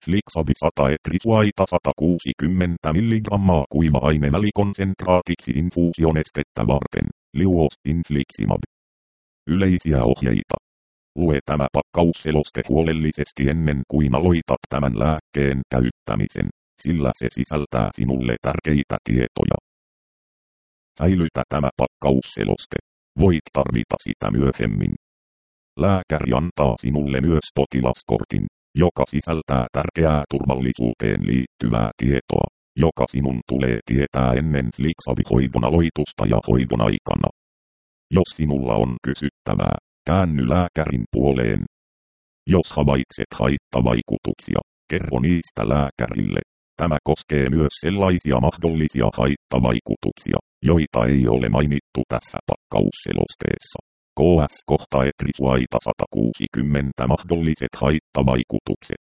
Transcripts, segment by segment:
Flixabi 100 etrisuaita 160 mg kuiva-ainevälikonsentraatiksi infuusionestettä varten. Liuos Infliximab. Yleisiä ohjeita. Lue tämä pakkausseloste huolellisesti ennen kuin aloitat tämän lääkkeen käyttämisen, sillä se sisältää sinulle tärkeitä tietoja. Säilytä tämä pakkausseloste. Voit tarvita sitä myöhemmin. Lääkäri antaa sinulle myös potilaskortin, joka sisältää tärkeää turvallisuuteen liittyvää tietoa, joka sinun tulee tietää ennen Flixabi-hoidon aloitusta ja hoidon aikana. Jos sinulla on kysyttävää, käänny lääkärin puoleen. Jos havaitset haittavaikutuksia, kerro niistä lääkärille. Tämä koskee myös sellaisia mahdollisia haittavaikutuksia, joita ei ole mainittu tässä pakkausselosteessa. KS-kohta etrisuaita 160 mahdolliset haittavaikutukset.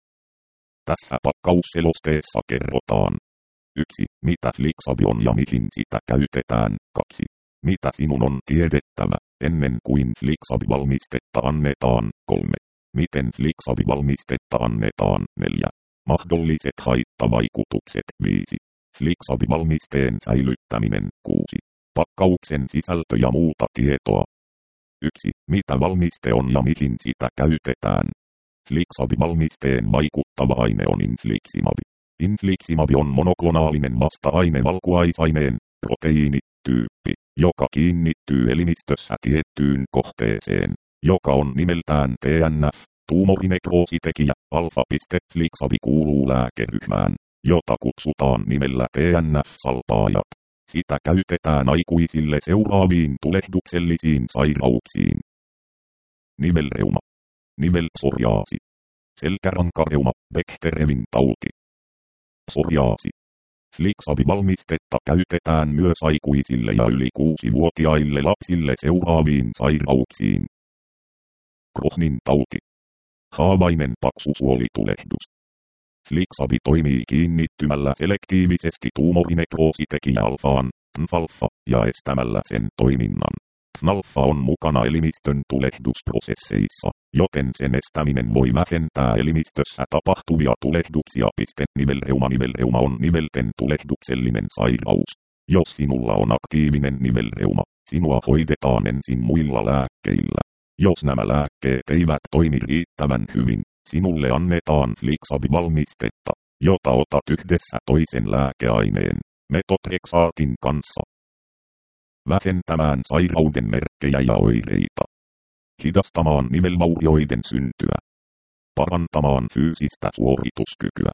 Tässä pakkausselosteessa kerrotaan 1. Mitä Flixabi on ja mihin sitä käytetään. 2. Mitä sinun on tiedettävä ennen kuin Flixabi-valmistetta annetaan. 3. Miten Flixabi-valmistetta annetaan. 4. Mahdolliset haittavaikutukset. 5. Flixabi-valmisteen säilyttäminen. 6. Pakkauksen sisältö ja muuta tietoa. 1. Mitä valmiste on ja mihin sitä käytetään. Flixabi-valmisteen vaikuttava aine on infliximabi. Infliximabi on monoklonaalinen vasta-aine valkuaisaineen, proteiinityyppi, joka kiinnittyy elimistössä tiettyyn kohteeseen, joka on nimeltään TNF, tuumorinekroositekijä. Alfa.Flixabi kuuluu lääkeryhmään, jota kutsutaan nimellä TNF-salpaajat. Sitä käytetään aikuisille seuraaviin tulehduksellisiin sairauksiin. Nivelreuma, nivelpsoriaasi, selkärankareuma, Bechteremin tauti. Psoriaasi. Flixabi-valmistetta käytetään myös aikuisille ja yli 6-vuotiaille lapsille seuraaviin sairauksiin. Crohnin tauti. Haavainen paksusuolitulehdus. Flixabi toimii kiinnittymällä selektiivisesti tuumorinekroositekijä alfaan, TNF-alfa, ja estämällä sen toiminnan. TNF-alfa on mukana elimistön tulehdusprosesseissa, joten sen estäminen voi vähentää elimistössä tapahtuvia tulehduksia. Nivelreuma on nivelten tulehduksellinen sairaus. Jos sinulla on aktiivinen nivelreuma, sinua hoidetaan ensin muilla lääkkeillä. Jos nämä lääkkeet eivät toimi riittävän hyvin, sinulle annetaan Flixabi-valmistetta, jota otat yhdessä toisen lääkeaineen, metotrexaatin kanssa. Vähentämään sairauden merkkejä ja oireita. Hidastamaan nivelvaurioiden syntyä. Parantamaan fyysistä suorituskykyä.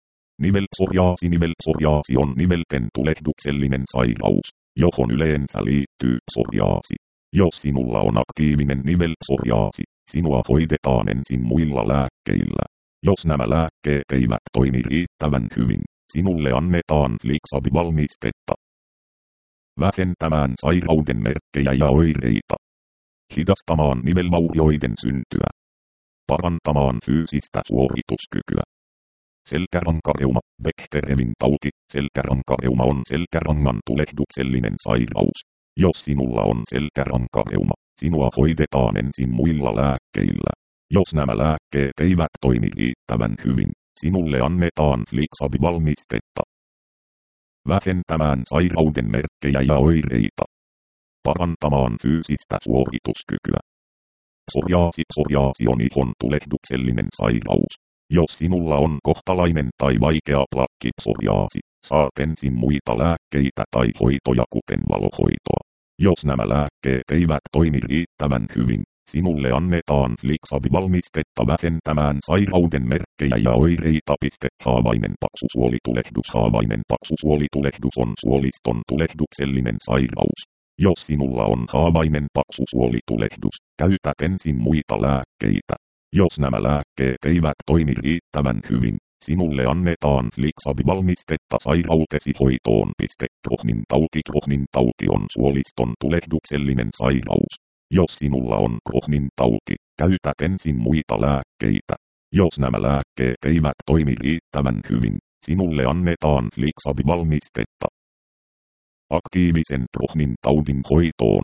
Nivelpsoriaasi on nivelten tulehduksellinen sairaus, johon yleensä liittyy psoriaasi. Jos sinulla on aktiivinen nivelpsoriaasi, sinua hoidetaan ensin muilla lääkkeillä. Jos nämä lääkkeet eivät toimi riittävän hyvin, sinulle annetaan Flixabi-valmistetta. Vähentämään sairauden merkkejä ja oireita. Hidastamaan nivelvaurioiden syntyä. Parantamaan fyysistä suorituskykyä. Selkärankareuma, Bechteremin tauti. Selkärankareuma on selkärangan tulehduksellinen sairaus. Jos sinulla on selkärankareuma, sinua hoidetaan ensin muilla lääkkeillä. Jos nämä lääkkeet eivät toimi riittävän hyvin, sinulle annetaan Flixabi-valmistetta. Vähentämään sairauden merkkejä ja oireita. Parantamaan fyysistä suorituskykyä. Psoriaasi on ihon tulehduksellinen sairaus. Jos sinulla on kohtalainen tai vaikea plakkipsoriaasi, saat ensin muita lääkkeitä tai hoitoja kuten valohoitoa. Jos nämä lääkkeet eivät toimi riittävän hyvin, sinulle annetaan Flixabi-valmistetta vähentämään sairauden merkkejä ja oireita. Haavainen paksusuolitulehdus. Haavainen paksusuolitulehdus on suoliston tulehduksellinen sairaus. Jos sinulla on haavainen paksusuolitulehdus, käytät ensin muita lääkkeitä. Jos nämä lääkkeet eivät toimi riittävän hyvin, sinulle annetaan Flixabi-valmistetta sairautesi hoitoon. Crohnin tauti on suoliston tulehduksellinen sairaus. Jos sinulla on Crohnin tauti, käytät ensin muita lääkkeitä. Jos nämä lääkkeet eivät toimi riittävän hyvin, sinulle annetaan Flixabi-valmistetta. Aktiivisen Crohnin taudin hoitoon.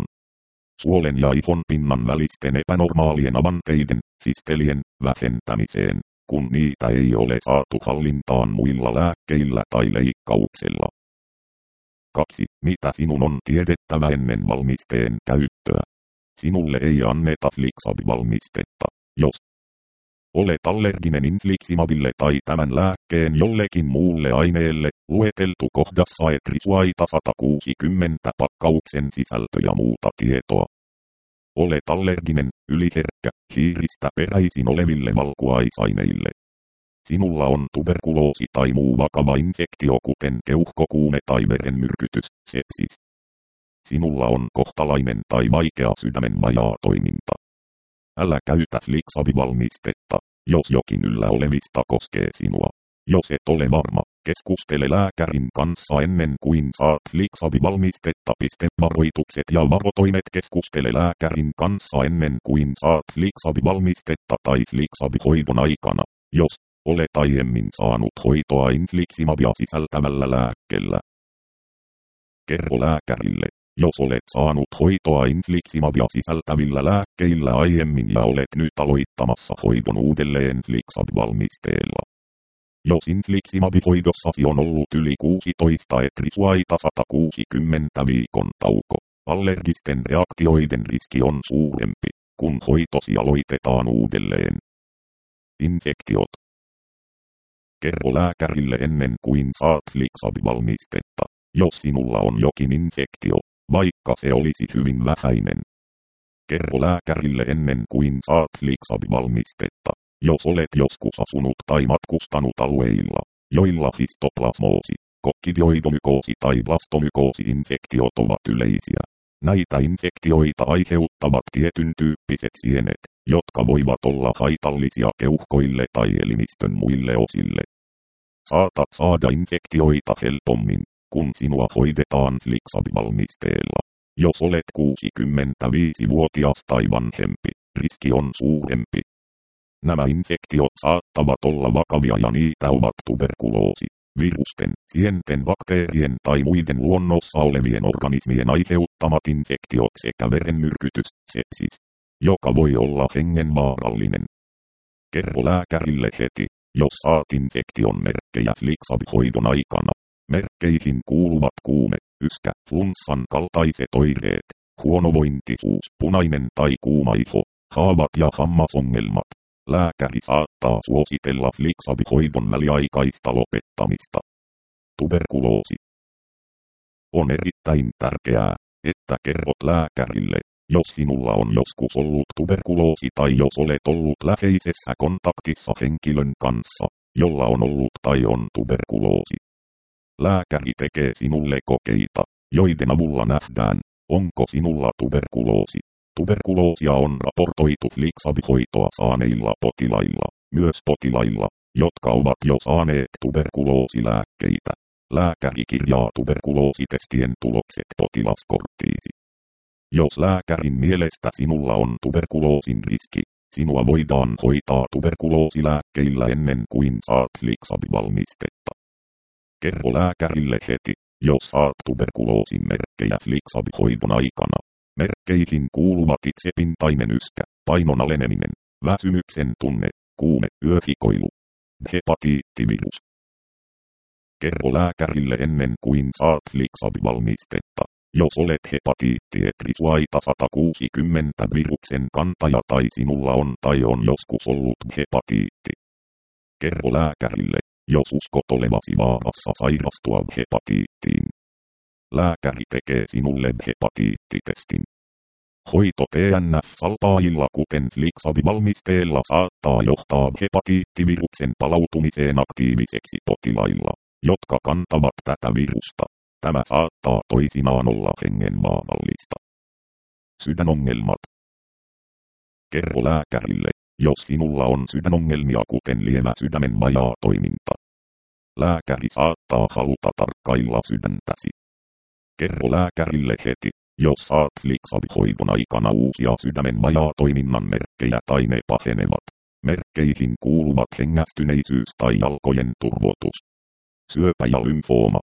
Suolen ja ihon pinnan välisten epänormaalien avanteiden, fistelien, vähentämiseen. kun niitä ei ole saatu hallintaan muilla lääkkeillä tai leikkauksella. 2. Mitä sinun on tiedettävä ennen valmisteen käyttöä? Sinulle ei anneta Flixab-valmistetta, jos olet allerginen infliximabille tai tämän lääkkeen jollekin muulle aineelle, lueteltu kohdassa Etrisuaita 160 pakkauksen sisältö ja muuta tietoa. Olet allerginen, yliherkkä, hiiristä peräisin oleville valkuaisaineille. Sinulla on tuberkuloosi tai muu vakava infektio kuten keuhkokuume tai verenmyrkytys, sepsis. Sinulla on kohtalainen tai vaikea sydämen vajaatoiminta. Älä käytä Flixab-valmistetta, jos jokin yllä olevista koskee sinua. Jos et ole varma, keskustele lääkärin kanssa ennen kuin saat Flixab-valmistetta. Varoitukset ja varotoimet. Keskustele lääkärin kanssa ennen kuin saat Flixab-valmistetta tai Flixab-hoidon aikana, jos olet aiemmin saanut hoitoa infliximabia sisältävällä lääkkeellä. Kerro lääkärille, jos olet saanut hoitoa infliximabia sisältävillä lääkkeillä aiemmin ja olet nyt aloittamassa hoidon uudelleen Flixab-valmisteella. Jos infliximab-hoidossasi on ollut yli 16 Etrisuaita 160 viikon tauko, allergisten reaktioiden riski on suurempi, kun hoitosi aloitetaan uudelleen. Infektiot. Kerro lääkärille ennen kuin saat Flixab-valmistetta, jos sinulla on jokin infektio, vaikka se olisi hyvin vähäinen. Kerro lääkärille ennen kuin saat Flixab-valmistetta, jos olet joskus asunut tai matkustanut alueilla, joilla histoplasmoosi, kokkidioidomykoosi tai blastomykoosi-infektiot ovat yleisiä. Näitä infektioita aiheuttavat tietyn tyyppiset sienet, jotka voivat olla haitallisia keuhkoille tai elimistön muille osille. Saatat saada infektioita helpommin, kun sinua hoidetaan Flixab-valmisteella. Jos olet 65-vuotias tai vanhempi, riski on suurempi. Nämä infektiot saattavat olla vakavia ja niitä ovat tuberkuloosi, virusten, sienten, bakteerien tai muiden luonnossa olevien organismien aiheuttamat infektiot sekä verenmyrkytys, sepsis, joka voi olla hengenvaarallinen. Kerro lääkärille heti, jos saat infektion merkkejä Flixab-hoidon aikana. Merkkeihin kuuluvat kuume, yskä, flunssan kaltaiset oireet, huonovointisuus, punainen tai kuuma iho, haavat ja hammasongelmat. Lääkäri saattaa suositella Flixab-hoidon väliaikaista lopettamista. Tuberkuloosi. On erittäin tärkeää, että kerrot lääkärille, jos sinulla on joskus ollut tuberkuloosi tai jos olet ollut läheisessä kontaktissa henkilön kanssa, jolla on ollut tai on tuberkuloosi. Lääkäri tekee sinulle kokeita, joiden avulla nähdään, onko sinulla tuberkuloosi. Tuberkuloosia on raportoitu Flixab-hoitoa saaneilla potilailla, myös potilailla, jotka ovat jo saaneet tuberkuloosilääkkeitä. Lääkäri kirjaa tuberkuloositestien tulokset potilaskorttiisi. Jos lääkärin mielestä sinulla on tuberkuloosin riski, sinua voidaan hoitaa tuberkuloosilääkkeillä ennen kuin saat Flixab-valmistetta. Kerro lääkärille heti, jos saat tuberkuloosin merkkejä Flixab-hoidon aikana. Merkkeihin kuuluvat itsepintainen yskä, painon aleneminen, väsymyksen tunne, kuume, yöhikoilu, hepatiittivirus. Kerro lääkärille ennen kuin saat Flixab-valmistetta, jos olet hepatiitti Etrisuaita 160 viruksen kantaja tai sinulla on tai on joskus ollut hepatiitti. Kerro lääkärille, jos uskot olevasi vaarassa sairastua hepatiittiin. Lääkäri tekee sinulle hepatiittitestin. Hoito TNF-salpaajilla kuten Flixab-valmisteella saattaa johtaa hepatiittiviruksen palautumiseen aktiiviseksi potilailla, jotka kantavat tätä virusta. Tämä saattaa toisinaan olla hengenvaarallista. Sydänongelmat. Kerro lääkärille, jos sinulla on sydänongelmia kuten lievä sydämen vajaatoiminta. Lääkäri saattaa haluta tarkkailla sydäntäsi. Kerro lääkärille heti, jos saat Flixab-hoidon aikana uusia sydämen vajaatoiminnan merkkejä tai ne pahenevat. Merkkeihin kuuluvat hengästyneisyys tai jalkojen turvotus. Syöpä ja lymfooma.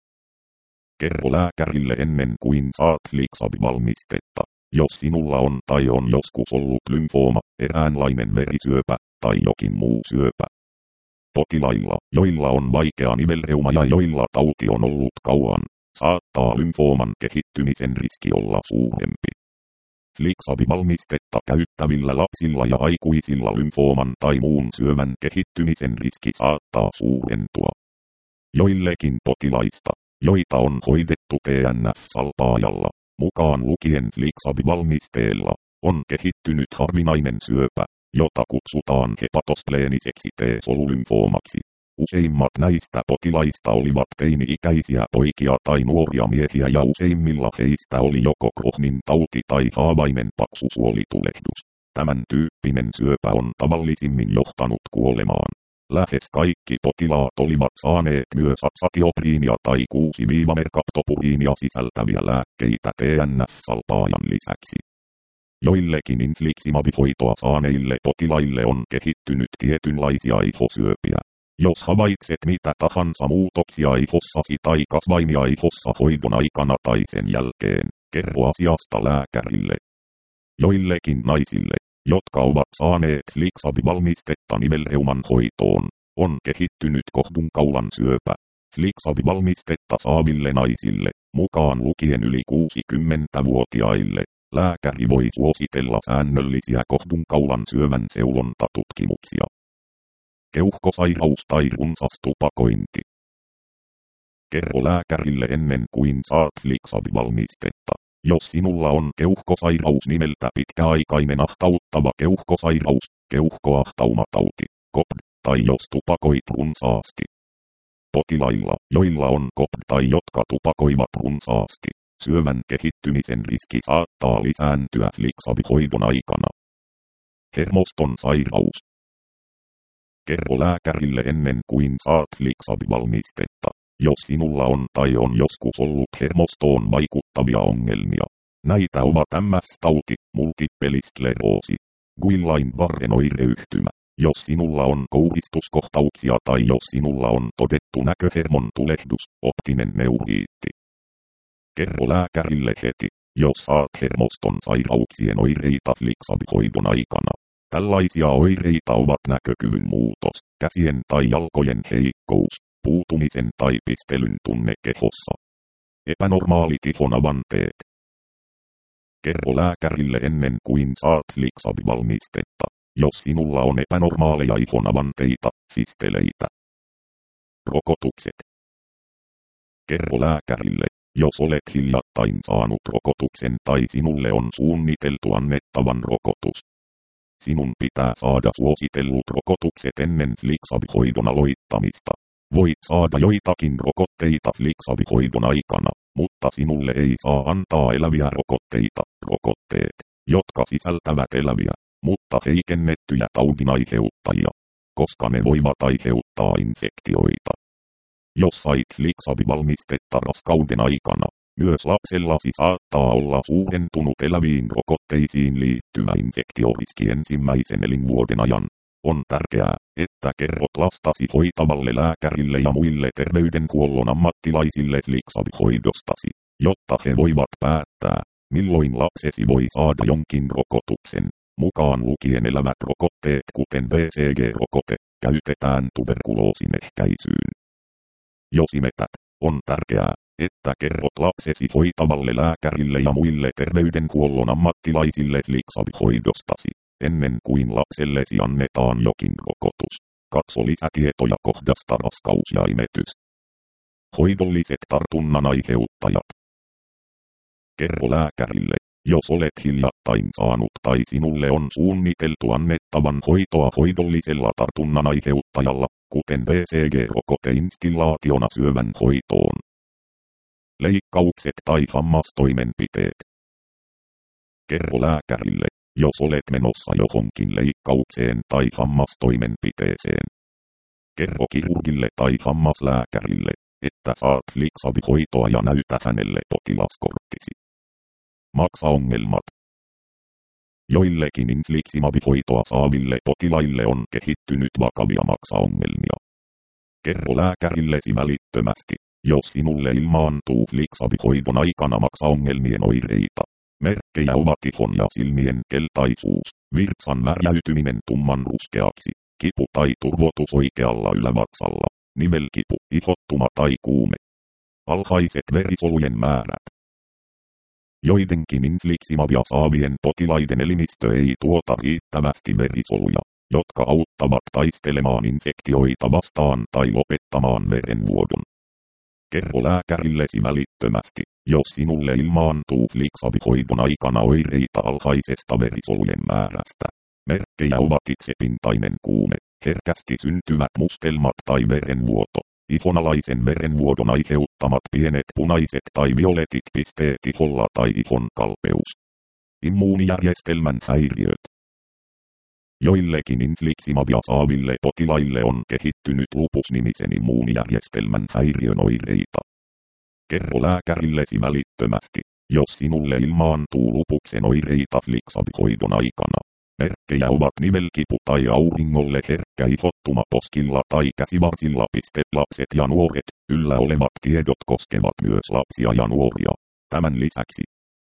Kerro lääkärille ennen kuin saat Flixab-valmistetta, jos sinulla on tai on joskus ollut lymfooma, eräänlainen verisyöpä, tai jokin muu syöpä. Potilailla, joilla on vaikea nivelreuma ja joilla tauti on ollut kauan, saattaa lymfooman kehittymisen riski olla suurempi. Flixabi-valmistetta käyttävillä lapsilla ja aikuisilla lymfooman tai muun syövän kehittymisen riski saattaa suurentua. Joillekin potilaista, joita on hoidettu TNF-salpaajalla, mukaan lukien Flixabi-valmisteella, on kehittynyt harvinainen syöpä, jota kutsutaan hepatospleeniseksi T-solulymfoomaksi. Useimmat näistä potilaista olivat teini-ikäisiä poikia tai nuoria miehiä ja useimmilla heistä oli joko Crohnin tauti tai haavainen paksusuolitulehdus. Tämän tyyppinen syöpä on tavallisimmin johtanut kuolemaan. Lähes kaikki potilaat olivat saaneet myös atsatiopriinia tai 6-merkaptopuriinia sisältäviä lääkkeitä TNF-salpaajan lisäksi. Joillekin infliximab-hoitoa saaneille potilaille on kehittynyt tietynlaisia ihosyöpiä. Jos havaitset mitä tahansa muutoksia ihossasi tai kasvaimia ihossa hoidon aikana tai sen jälkeen, kerro asiasta lääkärille. Joillekin naisille, jotka ovat saaneet Flixabi-valmistetta nivelreuman hoitoon, on kehittynyt kohdunkaulan syöpä. Flixabi-valmistetta saaville naisille, mukaan lukien yli 60-vuotiaille, lääkäri voi suositella säännöllisiä kohdunkaulan syövän seulontatutkimuksia. Keuhkosairaus tai runsas tupakointi. Kerro lääkärille ennen kuin saat Flixabi-valmistetta. Jos sinulla on keuhkosairaus nimeltä pitkäaikainen ahtauttava keuhkosairaus, keuhkoahtaumatauti, COPD, tai jos tupakoit runsaasti. Potilailla, joilla on COPD tai jotka tupakoivat runsaasti, syövän kehittymisen riski saattaa lisääntyä Flixabi-hoidon aikana. Hermoston sairaus. Kerro lääkärille ennen kuin saat Flixabi-valmistetta, jos sinulla on tai on joskus ollut hermostoon vaikuttavia ongelmia. Näitä ovat MS-tauti, multipeliskleroosi, Guillain-Barrén oireyhtymä, jos sinulla on kouristuskohtauksia tai jos sinulla on todettu näköhermon tulehdus, optinen neuriitti. Kerro lääkärille heti, jos saat hermoston sairauksien oireita Flixabi-hoidon aikana. Tällaisia oireita ovat näkökyvyn muutos, käsien tai jalkojen heikkous, puutumisen tai pistelyn tunne kehossa. Epänormaalit ihonavanteet. Kerro lääkärille ennen kuin saat Flixabi-valmistetta, jos sinulla on epänormaaleja ihonavanteita, fisteleitä. Rokotukset. Kerro lääkärille, jos olet hiljattain saanut rokotuksen tai sinulle on suunniteltu annettavan rokotus. Sinun pitää saada suositellut rokotukset ennen Flixabi-hoidon aloittamista. Voit saada joitakin rokotteita Flixabi-hoidon aikana, mutta sinulle ei saa antaa eläviä rokotteita, rokotteet, jotka sisältävät eläviä, mutta heikennettyjä taudinaiheuttajia, koska ne voivat aiheuttaa infektioita. Jos sait Flixabi-valmistetta raskauden aikana, myös lapsellasi saattaa olla suurentunut eläviin rokotteisiin liittyvä infektioriski ensimmäisen elinvuoden ajan. On tärkeää, että kerrot lastasi hoitavalle lääkärille ja muille terveydenhuollon ammattilaisille Flixabi-hoidostasi, jotta he voivat päättää, milloin lapsesi voi saada jonkin rokotuksen, mukaan lukien elävät rokotteet kuten BCG-rokote, käytetään tuberkuloosin ehkäisyyn. Jos imetät, on tärkeää, että kerrot lapsesi hoitavalle lääkärille ja muille terveydenhuollon ammattilaisille Flixabi-hoidostasi, ennen kuin lapsellesi annetaan jokin rokotus. Katso lisätietoja kohdasta raskaus ja imetys. Hoidolliset tartunnan aiheuttajat. Kerro lääkärille, jos olet hiljattain saanut tai sinulle on suunniteltu annettavan hoitoa hoidollisella tartunnan aiheuttajalla, kuten BCG-rokoteinstillaationa syövän hoitoon. Leikkaukset tai hammastoimenpiteet. Kerro lääkärille, jos olet menossa johonkin leikkaukseen tai hammastoimenpiteeseen. Kerro kirurgille tai hammaslääkärille, että saat Flixabi-hoitoa ja näytä hänelle potilaskorttisi. Maksaongelmat. Joillekin infliximab-hoitoa saaville potilaille on kehittynyt vakavia maksaongelmia. Kerro lääkärillesi välittömästi, jos sinulle ilmaantuu Flixabi-hoidon aikana maksaongelmien oireita. Merkkejä ovat ihon ja silmien keltaisuus, Virtsan värjäytyminen tumman ruskeaksi. Kipu tai turvotus oikealla ylävatsalla. Nivelkipu, ihottuma tai kuume. Alhaiset verisolujen määrät. Joidenkin infliksimabia saavien potilaiden elimistö ei tuota riittävästi verisoluja, jotka auttavat taistelemaan infektioita vastaan tai lopettamaan verenvuodon. Kerro lääkärillesi välittömästi, jos sinulle ilmaantuu Flixabi-hoidon aikana oireita alhaisesta verisolujen määrästä. Merkkejä ovat itsepintainen kuume, herkästi syntyvät mustelmat tai verenvuoto, ihonalaisen verenvuodon aiheuttamat pienet punaiset tai violetit pisteet iholla tai ihon kalpeus. Immuunijärjestelmän häiriöt. Joillekin infliksimabia saaville potilaille on kehittynyt lupus-nimisen immuunijärjestelmän häiriön oireita. Kerro lääkärillesi välittömästi, jos sinulle ilmaantuu lupuksen oireita Flixabi-hoidon aikana. Merkkejä ovat nivelkipu tai auringolle herkkä ihottuma poskilla tai käsivarsilla. Lapset ja nuoret, yllä olevat tiedot koskevat myös lapsia ja nuoria. Tämän lisäksi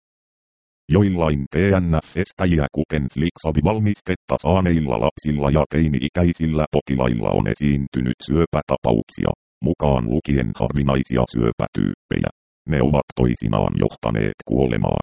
joillain TNF-estäjiä kuten Flixabi-valmistetta saaneilla lapsilla ja teini-ikäisillä potilailla on esiintynyt syöpätapauksia, mukaan lukien harvinaisia syöpätyyppejä. Ne ovat toisinaan johtaneet kuolemaan.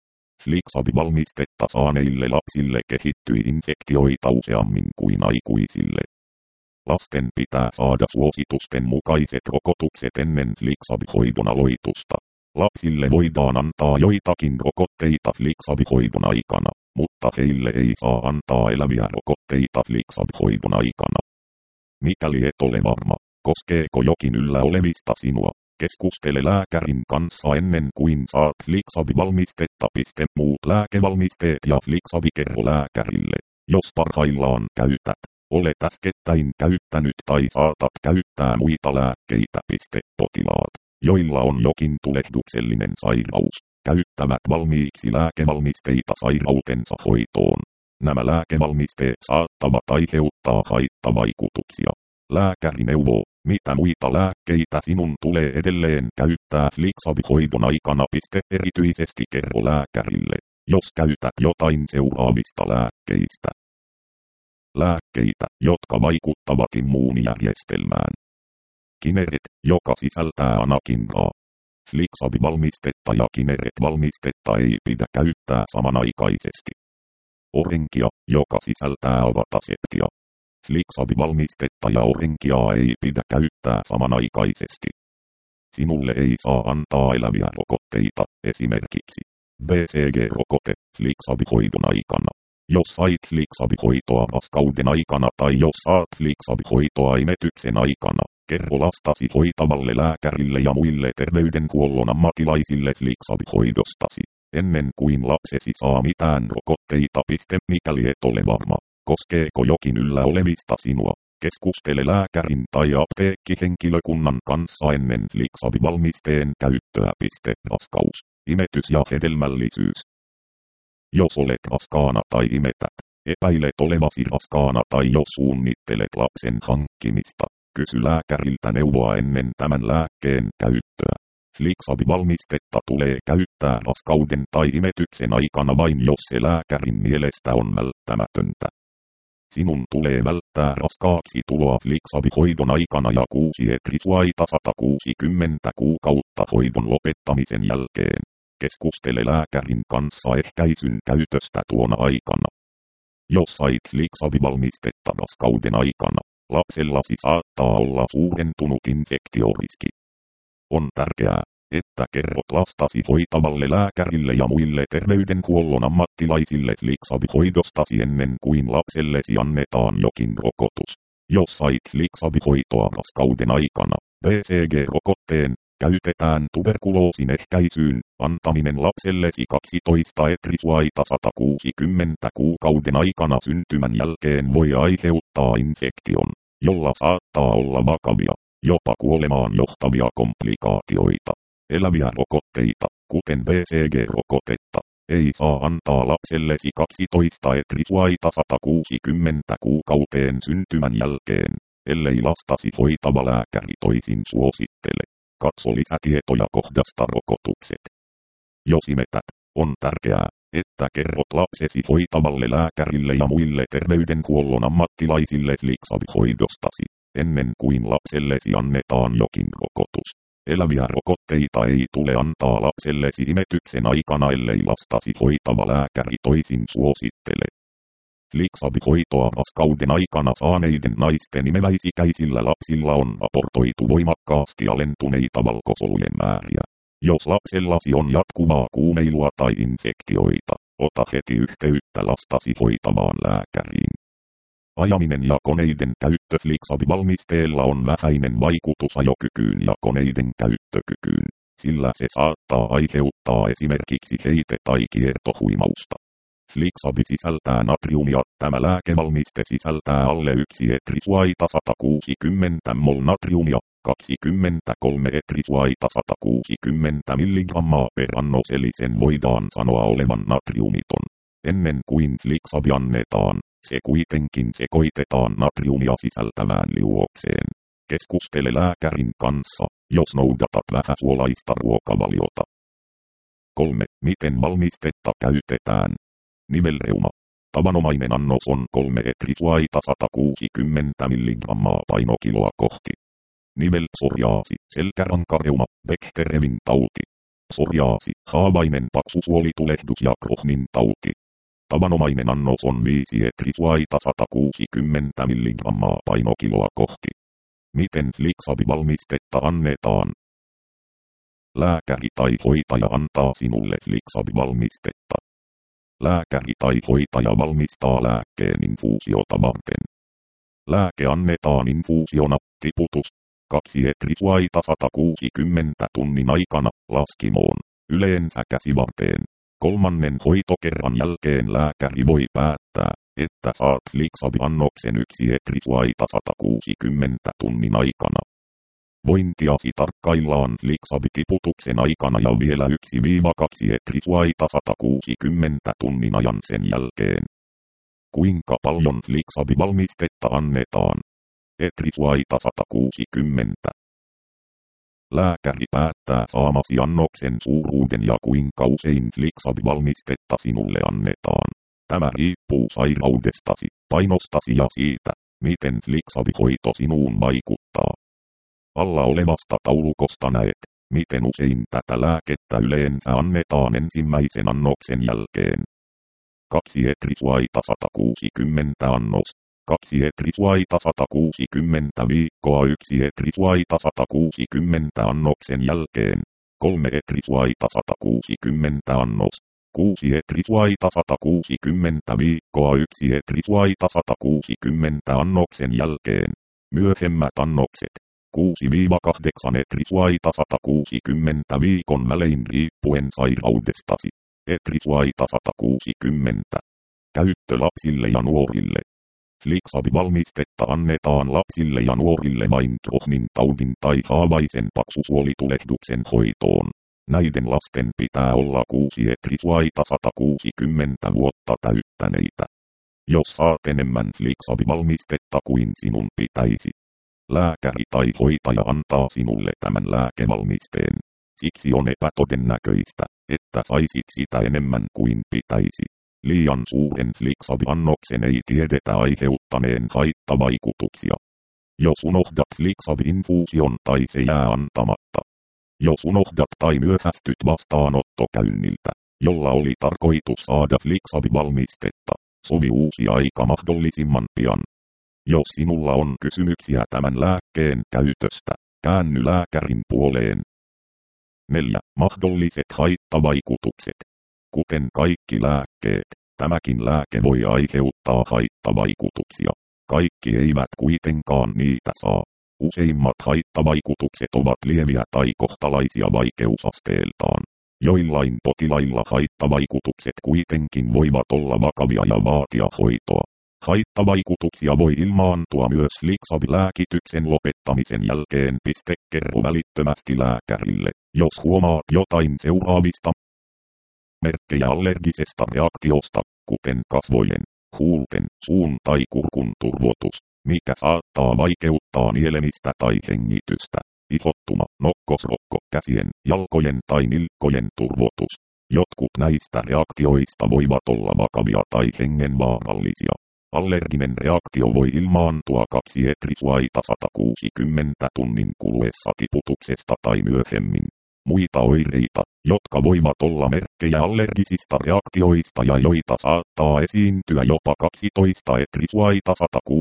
Flixabi-valmistetta saaneille lapsille kehittyi infektioita useammin kuin aikuisille. Lasten pitää saada suositusten mukaiset rokotukset ennen Flixabi-hoidon aloitusta. Lapsille voidaan antaa joitakin rokotteita Flixabi-hoidon aikana, mutta heille ei saa antaa eläviä rokotteita Flixabi-hoidon aikana. Mikäli et ole varma, koskeeko jokin yllä olevista sinua, keskustele lääkärin kanssa ennen kuin saat Flixabi-valmistetta. Muut lääkevalmisteet ja Flixabi kerro lääkärille, jos parhaillaan käytät, olet äskettäin käyttänyt tai saatat käyttää muita lääkkeitä. Potilaat, joilla on jokin tulehduksellinen sairaus, käyttävät valmiiksi lääkevalmisteita sairautensa hoitoon. Nämä lääkevalmisteet saattavat aiheuttaa haittavaikutuksia. Lääkäri neuvoo, mitä muita lääkkeitä sinun tulee edelleen käyttää Flixabi-hoidon aikana. Erityisesti kerro lääkärille, jos käytät jotain seuraavista lääkkeistä. Lääkkeitä, jotka vaikuttavat immuunijärjestelmään. Kineret, joka sisältää anakinraa. Flixabi-valmistetta ja Kineret-valmistetta ei pidä käyttää samanaikaisesti. Orenkia, joka sisältää avataseptia. Flixabi-valmistetta ja orenkiaa ei pidä käyttää samanaikaisesti. Sinulle ei saa antaa eläviä rokotteita, esimerkiksi BCG-rokote, Flixabi-hoidon aikana. Jos sait Flixabi-hoitoa raskauden aikana tai jos saat Flixabi-hoitoa imetyksen aikana, kerro lastasi hoitavalle lääkärille ja muille terveydenhuollon ammattilaisille Flixabi-hoidostasi, ennen kuin lapsesi saa mitään rokotteita. Mikäli et ole varma, koskeeko jokin yllä olevista sinua, keskustele lääkärin tai apteekkihenkilökunnan kanssa ennen Flixabi-valmisteen käyttöä. Raskaus, imetys ja hedelmällisyys. Jos olet raskaana tai imetät, epäilet olevasi raskaana tai jos suunnittelet lapsen hankkimista, kysy lääkäriltä neuvoa ennen tämän lääkkeen käyttöä. Flixabi-valmistetta tulee käyttää raskauden tai imetyksen aikana vain jos se lääkärin mielestä on välttämätöntä. Sinun tulee välttää raskaaksi tuloa Flixabi-hoidon aikana ja 6 etrisuaita 160 kuukautta hoidon lopettamisen jälkeen. Keskustele lääkärin kanssa ehkäisyn käytöstä tuona aikana. Jos sait Flixabi-valmistetta raskauden aikana, lapsellasi saattaa olla suurentunut infektioriski. On tärkeää, että kerrot lastasi hoitavalle lääkärille ja muille terveydenhuollon ammattilaisille Flixabi-hoidostasi ennen kuin lapsellesi annetaan jokin rokotus. Jos sait Flixabi-hoitoa raskauden aikana, BCG-rokotteen käytetään tuberkuloosin ehkäisyyn, antaminen lapsellesi 12 etrisuaita 160 kuukauden aikana syntymän jälkeen voi aiheuttaa infektion, jolla saattaa olla vakavia, jopa kuolemaan johtavia komplikaatioita. Eläviä rokotteita, kuten BCG-rokotetta, ei saa antaa lapsellesi 12 etrisuaita 160 kuukauteen syntymän jälkeen, ellei lastasi hoitava lääkäri toisin suosittele. Katso lisätietoja kohdasta rokotukset. Jos imetät, on tärkeää, että kerrot lapsesi hoitavalle lääkärille ja muille terveydenhuollon ammattilaisille Flixabi-hoidostasi, ennen kuin lapsellesi annetaan jokin rokotus. Eläviä rokotteita ei tule antaa lapsellesi imetyksen aikana, ellei lastasi hoitava lääkäri toisin suosittele. Flixabi-hoitoa raskauden aikana saaneiden naisten imeväisikäisillä lapsilla on raportoitu voimakkaasti alentuneita valkosolujen määriä. Jos lapsellasi on jatkuvaa kuumeilua tai infektioita, ota heti yhteyttä lastasi hoitavaan lääkäriin. Ajaminen ja koneiden käyttö Flixabi-valmisteella on vähäinen vaikutus ajokykyyn ja koneiden käyttökykyyn, sillä se saattaa aiheuttaa esimerkiksi heite- tai kiertohuimausta. Flixabi sisältää natriumia. Tämä lääkevalmiste sisältää alle 1 etrisuaita 160 mol natriumia, 23 etrisuaita 160 mg per annos, eli sen voidaan sanoa olevan natriumiton. Ennen kuin Flixabi annetaan, se kuitenkin sekoitetaan natriumia sisältävään liuokseen. Keskustele lääkärin kanssa, jos noudatat vähäsuolaista ruokavaliota. 3. Miten valmistetta käytetään? Nivelreuma. Tavanomainen annos on 3 etrisuaita 160 mg painokiloa kohti. Nivelpsoriaasi, selkärankareuma, Bechtereevin tauti. Psoriaasi, haavainen paksusuolitulehdus ja Crohnin tauti. Tavanomainen annos on 5 etrisuaita 160 mg painokiloa kohti. Miten Flixabi-valmistetta annetaan? Lääkäri tai hoitaja antaa sinulle Flixabi-valmistetta. Lääkäri tai hoitaja valmistaa lääkkeen infuusiota varten. Lääke annetaan infuusiona, tiputus, 2 etrisuaita 160 tunnin aikana, laskimoon, yleensä käsivarteen. 3. hoitokerran jälkeen lääkäri voi päättää, että saat Flixabi-annoksen 1 etrisuaita 160 tunnin aikana. Vointiasi tarkkaillaan Flixabi-tiputuksen aikana ja vielä 1-2 etrisuaita 160 tunnin ajan sen jälkeen. Kuinka paljon Flixabi-valmistetta annetaan? Etrisuaita 160. Lääkäri päättää saamasi annoksen suuruuden ja kuinka usein Flixabi-valmistetta sinulle annetaan. Tämä riippuu sairaudestasi, painostasi ja siitä, miten Flixabi-hoito sinuun vaikuttaa. Alla olevasta taulukosta näet, miten usein tätä lääkettä yleensä annetaan ensimmäisen annoksen jälkeen. 2 etrisuaita 160 annos, 2 etrisuaita 160 viikkoa, 1 etrisuaita 160 annoksen jälkeen, 3 etrisuaita 160 annos, 6 etrisuaita 160 viikkoa, 1 etrisuaita 160 annoksen jälkeen. Myöhemmät annokset 6-8 etrisuaita 160 viikon välein riippuen sairaudestasi. Etrisuaita 160. Käyttö lapsille ja nuorille. Flixabi-valmistetta annetaan lapsille ja nuorille vain Crohnin taudin tai haavaisen paksusuolitulehduksen hoitoon. Näiden lasten pitää olla 6 etrisuaita 160 vuotta täyttäneitä. Jos saat enemmän Flixabi-valmistetta kuin sinun pitäisi, lääkäri tai hoitaja antaa sinulle tämän lääkevalmisteen. Siksi on epätodennäköistä, että saisit sitä enemmän kuin pitäisi. Liian suuren Flixabi-annoksen ei tiedetä aiheuttaneen haittavaikutuksia. Jos unohdat Flixabi-infuusion tai se jää antamatta. Jos unohdat tai myöhästyt vastaanottokäynniltä, jolla oli tarkoitus saada Flixabi-valmistetta, sovi uusi aika mahdollisimman pian. Jos sinulla on kysymyksiä tämän lääkkeen käytöstä, käänny lääkärin puoleen. 4. Mahdolliset haittavaikutukset. Kuten kaikki lääkkeet, tämäkin lääke voi aiheuttaa haittavaikutuksia. Kaikki eivät kuitenkaan niitä saa. Useimmat haittavaikutukset ovat lieviä tai kohtalaisia vaikeusasteeltaan. Joillain potilailla haittavaikutukset kuitenkin voivat olla vakavia ja vaatia hoitoa. Haittavaikutuksia voi ilmaantua myös Flixabi-lääkityksen lopettamisen jälkeen. Kerro välittömästi lääkärille, jos huomaat jotain seuraavista merkkejä allergisesta reaktiosta, kuten kasvojen, huulten, suun tai kurkun turvotus, mikä saattaa vaikeuttaa nielemistä tai hengitystä. Ihottuma, nokkosrokko, käsien, jalkojen tai nilkkojen turvotus. Jotkut näistä reaktioista voivat olla vakavia tai hengenvaarallisia. Allerginen reaktio voi ilmaantua 2 etrisuaita 160 tunnin kuluessa tiputuksesta tai myöhemmin. Muita oireita, jotka voivat olla merkkejä allergisista reaktioista ja joita saattaa esiintyä jopa 12 etrisuaita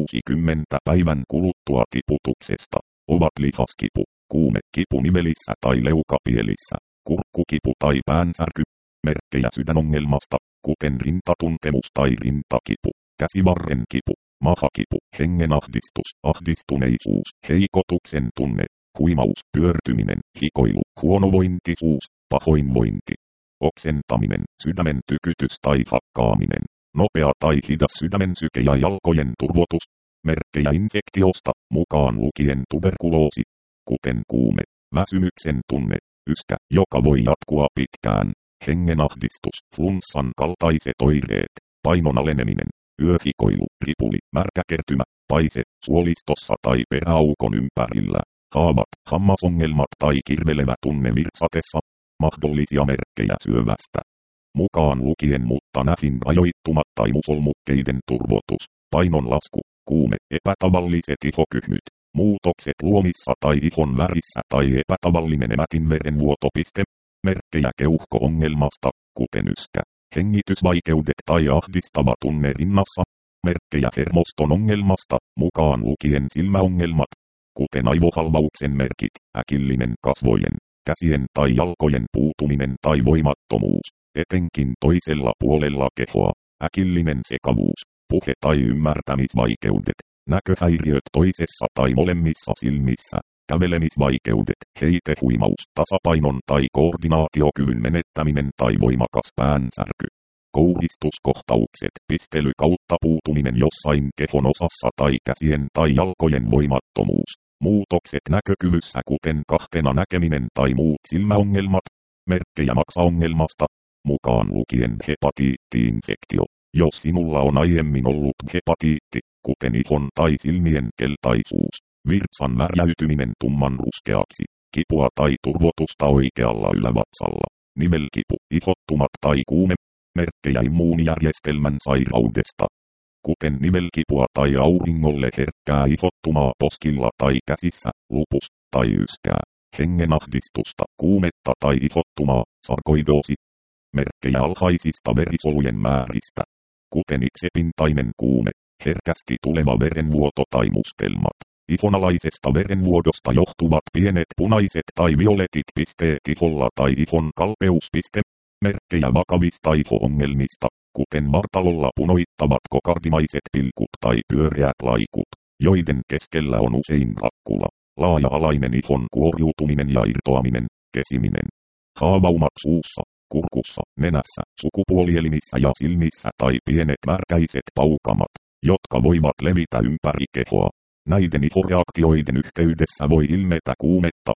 160 päivän kuluttua tiputuksesta, ovat lihaskipu, kuumekipu nivelissä tai leukapielissä, kurkkukipu tai päänsärky, merkkejä sydänongelmasta, kuten rintatuntemus tai rintakipu, käsivarren kipu, mahakipu, hengenahdistus, ahdistuneisuus, heikotuksen tunne, huimaus, pyörtyminen, hikoilu, huonovointisuus, pahoinvointi, oksentaminen, sydämen tykytys tai hakkaaminen, nopea tai hidas sydämen syke ja jalkojen turvotus, merkkejä infektiosta, mukaan lukien tuberkuloosi, kuten kuume, väsymyksen tunne, yskä, joka voi jatkua pitkään, hengenahdistus, flunssan kaltaiset oireet, painon aleneminen, yöhikoilu, ripuli, märkäkertymä, paise, suolistossa tai peräaukon ympärillä, haavat, hammasongelmat tai kirvelevä tunne virsatessa, mahdollisia merkkejä syövästä. Mukaan lukien mutta näihin rajoittumat tai musolmukkeiden turvotus, painon lasku, kuume, epätavalliset ihokyhmyt, muutokset luomissa tai ihon värissä tai epätavallinen emätinverenvuotopiste, merkkejä keuhko-ongelmasta, kuten yskä, hengitysvaikeudet tai ahdistava tunne rinnassa, merkkejä hermoston ongelmasta, mukaan lukien silmäongelmat, kuten aivohalvauksen merkit, äkillinen kasvojen, käsien tai jalkojen puutuminen tai voimattomuus, etenkin toisella puolella kehoa, äkillinen sekavuus, puhe- tai ymmärtämisvaikeudet, näköhäiriöt toisessa tai molemmissa silmissä, kävelemisvaikeudet, heitehuimaus, tasapainon tai koordinaatiokyvyn menettäminen tai voimakas päänsärky. Kouhistuskohtaukset, pistely kautta puutuminen jossain kehon osassa tai käsien tai jalkojen voimattomuus, muutokset näkökyvyssä kuten kahtena näkeminen tai muut silmäongelmat, merkkejä maksaongelmasta, mukaan lukien hepatiitti-infektio. Jos sinulla on aiemmin ollut hepatiitti, kuten ihon tai silmien keltaisuus, virtsan värjäytyminen tumman ruskeaksi, kipua tai turvotusta oikealla ylävatsalla, nivelkipu, ihottumat tai kuume, merkkejä immuunijärjestelmän sairaudesta, kuten nivelkipua tai auringolle herkkää ihottumaa poskilla tai käsissä, lupus tai yskää, hengenahdistusta, kuumetta tai ihottumaa, sarkoidoosi, merkkejä alhaisista verisolujen määristä, kuten iksepintainen kuume, herkästi tuleva verenvuoto tai mustelmat. Ihonalaisesta verenvuodosta johtuvat pienet punaiset tai violetit pisteet iholla tai ihon kalpeuspiste, merkkejä vakavista iho-ongelmista, kuten vartalolla punoittavat kokardimaiset pilkut tai pyöreät laikut, joiden keskellä on usein rakkula, laaja-alainen ihon kuoriutuminen ja irtoaminen, kesiminen, haavaumat suussa, kurkussa, nenässä, sukupuolielimissä ja silmissä tai pienet märkäiset paukamat, jotka voivat levitä ympäri kehoa. Näiden ihoreaktioiden yhteydessä voi ilmetä kuumetta.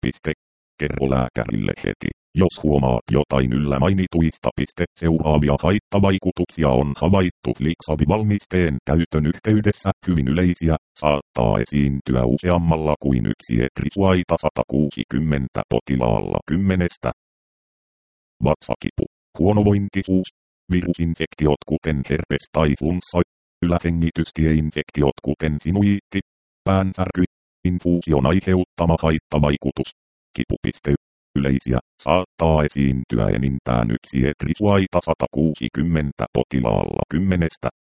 Kerro lääkärille heti, jos huomaat jotain yllä mainituista. Seuraavia haittavaikutuksia on havaittu Flixabi-valmisteen käytön yhteydessä hyvin yleisiä, saattaa esiintyä useammalla kuin 1 etrisuaita 160 potilaalla 10. Vatsakipu, huonovointisuus, virusinfektiot kuten herpes tai flunssa, ylähengitystieinfektiot kuten sinuiitti, päänsärky, infuusion aiheuttama haittavaikutus, kipupiste, yleisiä, saattaa esiintyä enintään 1 etrisuaita 160 potilaalla 10.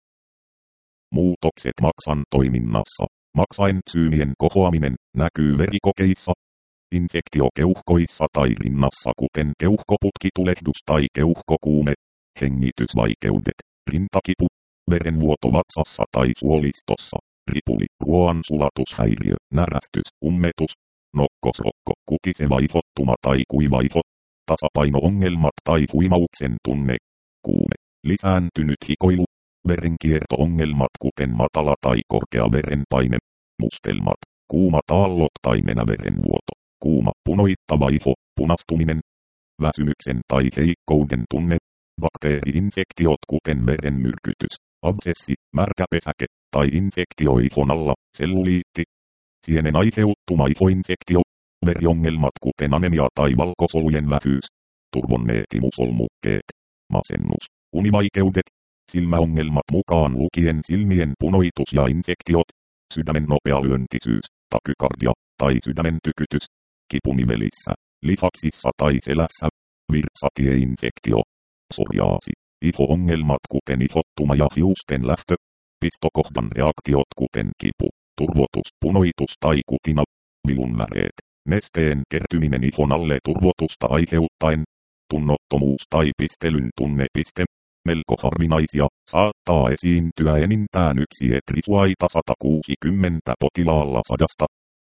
Muutokset maksan toiminnassa. Maksaentsyymien kohoaminen näkyy verikokeissa. Infektio keuhkoissa tai rinnassa kuten keuhkoputkitulehdus tai keuhkokuume. Hengitysvaikeudet, rintakipu, verenvuoto vatsassa tai suolistossa. Ripuli, ruoansulatushäiriö, närästys, ummetus, nokkosrokko, kutiseva ihottuma tai kuiva iho, tasapaino-ongelmat tai huimauksen tunne, kuume, lisääntynyt hikoilu, verenkierto-ongelmat kuten matala tai korkea verenpaine, mustelmat, kuumat aallot tai nenäverenvuoto, kuuma punoittava iho, punastuminen, väsymyksen tai heikkouden tunne, bakteeri-infektiot kuten verenmyrkytys, absessi, märkäpesäke tai infektio ihon alla, selluliitti, sienen aiheuttuma ihoinfektio, veriongelmat kuten anemia tai valkosolujen vähyys, turvonneet imusolmukkeet, masennus, univaikeudet, silmäongelmat mukaan lukien silmien punoitus ja infektiot, sydämen nopea lyöntisyys, takykardia tai sydämen tykytys, kipunivelissä, lihaksissa tai selässä, virtsatieinfektio, psoriaasi, iho-ongelmat kuten ihottuma ja hiusten lähtö, pistokohdan reaktiot kuten kipu, turvotus, punoitus tai kutina, vilunväreet, nesteen kertyminen ihon alle turvotusta aiheuttaen, tunnottomuus tai pistelyn tunnepiste, melko harvinaisia, saattaa esiintyä enintään yksi etrisuaita 160 potilaalla 100.